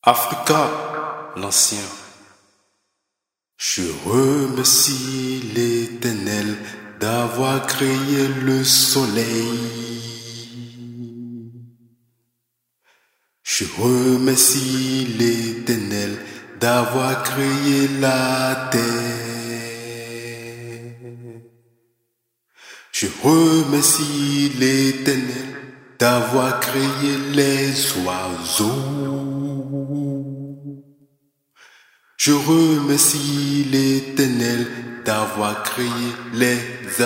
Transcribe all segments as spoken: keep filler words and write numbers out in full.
Africa, l'ancien. Je remercie l'Éternel d'avoir créé le soleil. Je remercie l'Éternel d'avoir créé la terre. Je remercie l'Éternel d'avoir créé les oiseaux. Je remercie l'Éternel d'avoir créé les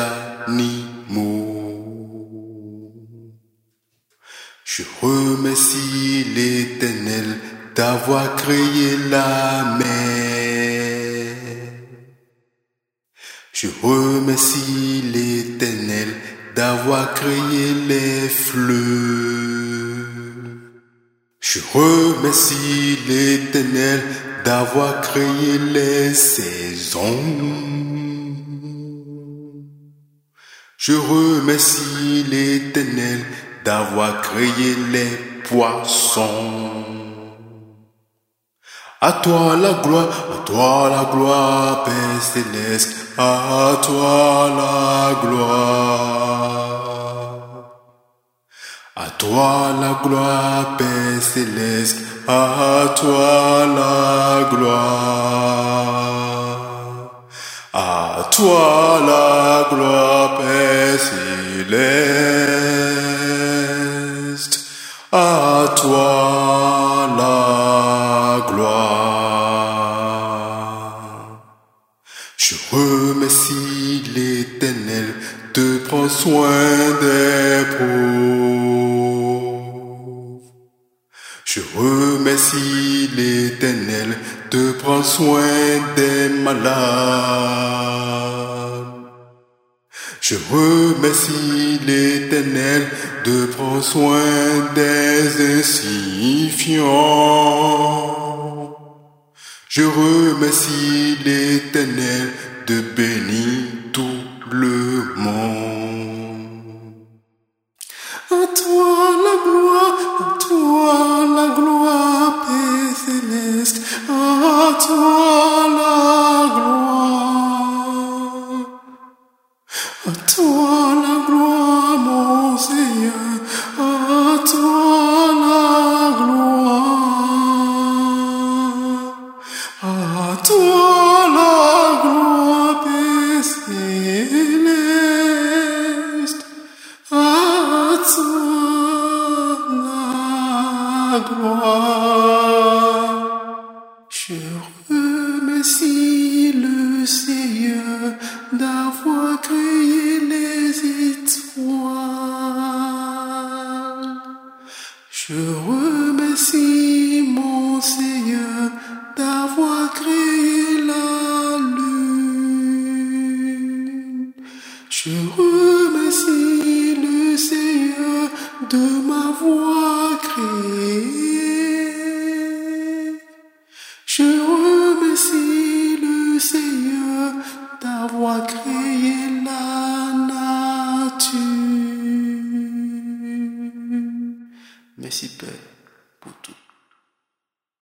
animaux. Je remercie l'Éternel d'avoir créé la mer. Je remercie l'Éternel d'avoir créé les fleuves. Je remercie l'Éternel d'avoir créé les saisons. Je remercie l'Éternel d'avoir créé les poissons. À toi la gloire, à toi la gloire, Père céleste, à toi la gloire. À toi la gloire, Père céleste, à toi la gloire. À toi la gloire, Père céleste, à toi la gloire. Je remercie l'Éternel de prendre soin des pauvres. Je remercie l'Éternel de prendre soin des malades. Je remercie l'Éternel de prendre soin des insignifiants. Je remercie l'Éternel de bénir tout le monde. À toi la gloire, à toi la gloire, Père céleste, à toi la gloire. À toi la gloire, mon Seigneur, à toi la gloire. À toi la gloire, Père céleste, à toi la gloire. Je remercie le Seigneur d'avoir créé les étoiles. Je remercie mon Seigneur d'avoir créé la lune. Je remercie le Seigneur de m'avoir créé. Je remercie le Seigneur d'avoir créé la nature. Merci Père pour tout.